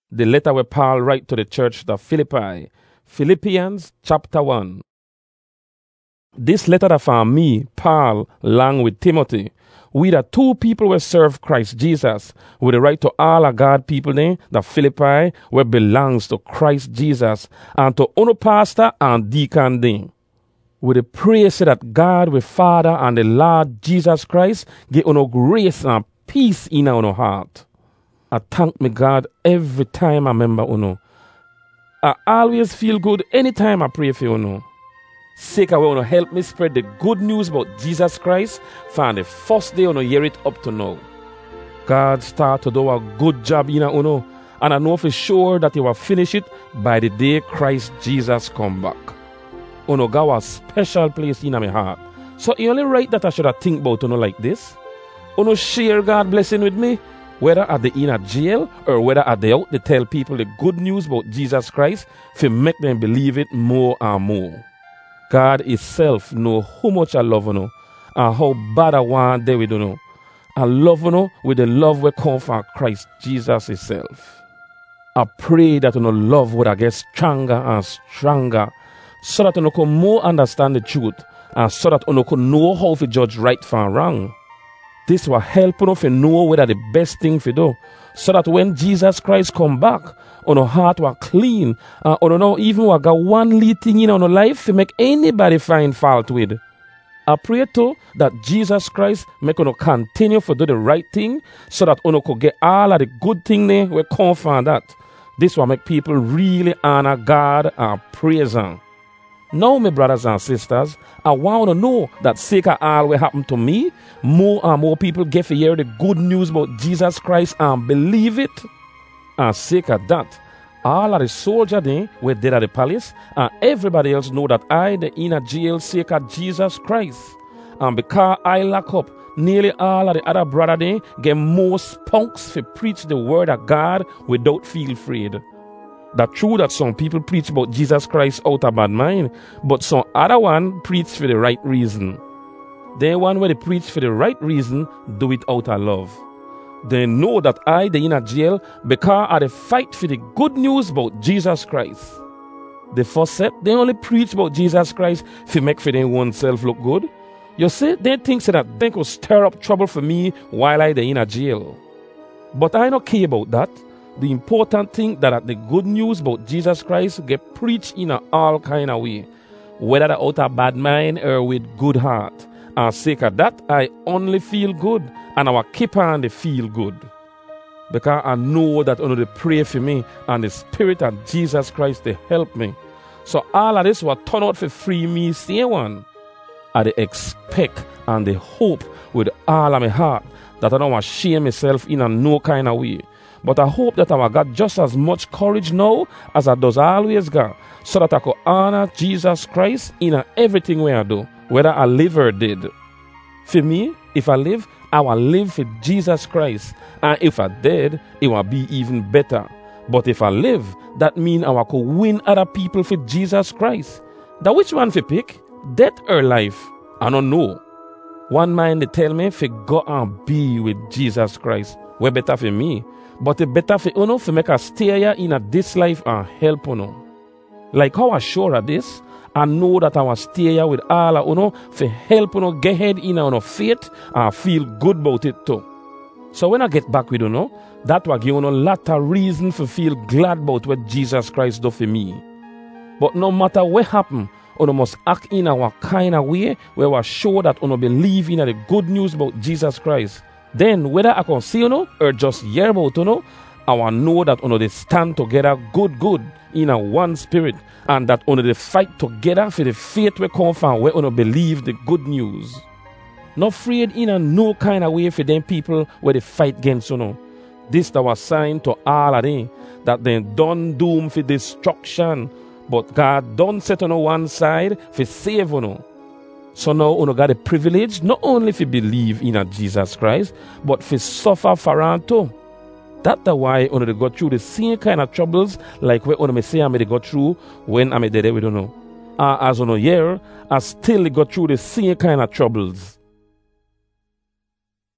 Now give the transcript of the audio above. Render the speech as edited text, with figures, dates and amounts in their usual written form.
The letter where Paul write to the church of Philippi, Philippians chapter 1. This letter that from me, Paul, along with Timothy, we the two people who serve Christ Jesus, with the right to all of God people there, the Philippi, where belongs to Christ Jesus, and to uno pastor and deacon there. With the praise that God, with Father and the Lord Jesus Christ, give uno grace and peace in our heart. I thank me God every time I remember uno. I always feel good anytime I pray for uno. Sake I want to help me spread the good news about Jesus Christ from the first day uno hear it up to now. God start to do a good job in uno, and I know for sure that he will finish it by the day Christ Jesus come back. Uno got a special place in my heart. So you only right that I should have think about uno like this. Uno share God blessing with me, whether at the inner jail or whether at the out to tell people the good news about Jesus Christ to make them believe it more and more. God himself know how much I love you and how bad I want they with you. I love you with the love we come from Christ Jesus himself. I pray that your love would get stronger and stronger so that you can more understand the truth and so that you can know how to judge right from wrong. This will help you to know whether the best thing to do so that when Jesus Christ come back, your heart will clean and you know even will got one little thing in your life to make anybody find fault with. I pray too that Jesus Christ make you continue to do the right thing so that you could get all of the good thing there we come from that. This will make people really honor God and praise Him. Now, my brothers and sisters, I want to know that sake of all what happened to me, more and more people get to hear the good news about Jesus Christ and believe it. And sake of that, all of the soldiers there were dead at the palace, and everybody else know that I, the inner jail, sake of Jesus Christ. And because I lock up, nearly all of the other brothers there get more spunks to preach the word of God without feel afraid. That's true that some people preach about Jesus Christ out of bad mind, but some other one preach for the right reason. Then one where they preach for the right reason, do it out of love. They know that I, the inner jail, because I fight for the good news about Jesus Christ. The first set, they only preach about Jesus Christ to make for their own self look good. You see, they think so that they could stir up trouble for me while I, the inner jail. But I don't care about that. The important thing that the good news about Jesus Christ get preached in all kind of way, whether out of bad mind or with good heart. And sake of that, I only feel good, and I will keep on to feel good. Because I know that only they pray for me, and the Spirit of Jesus Christ to help me. So all of this will turn out for free me, say one. I expect and the hope with all of my heart that I don't want to shame myself in no kind of way. But I hope that I got just as much courage now as I does always got, so that I could honor Jesus Christ in everything where I do, whether I live or dead. For me, if I live, I will live for Jesus Christ. And if I dead, it will be even better. But if I live, that means I will could win other people for Jesus Christ. That which one for pick? Death or life? I don't know. One mind they tell me for go and be with Jesus Christ. Way better for me. But it better for you to make a stay here in this life and help you. Like how I sure of this, I know that I will stay here with all of you for help you get ahead in your faith and feel good about it too. So when I get back with you, that will give you a lot of reason to feel glad about what Jesus Christ do for me. But no matter what happen, you must act in a kind of way where we show that you believe in the good news about Jesus Christ. Then, whether I can see you or just hear about you, I will know that they stand together good in a one spirit, and that they fight together for the faith we come from where you believe the good news. Not afraid in a no kind of way for them people where they fight against you. This is our sign to all of them that they don't doom for destruction, but God don't set on one side for save you. So now you got the privilege not only to believe in Jesus Christ, but to suffer for him too. That's why you go through the same kind of troubles like what you say I may go through when I'm dead with you. As you hear, I still go through the same kind of troubles.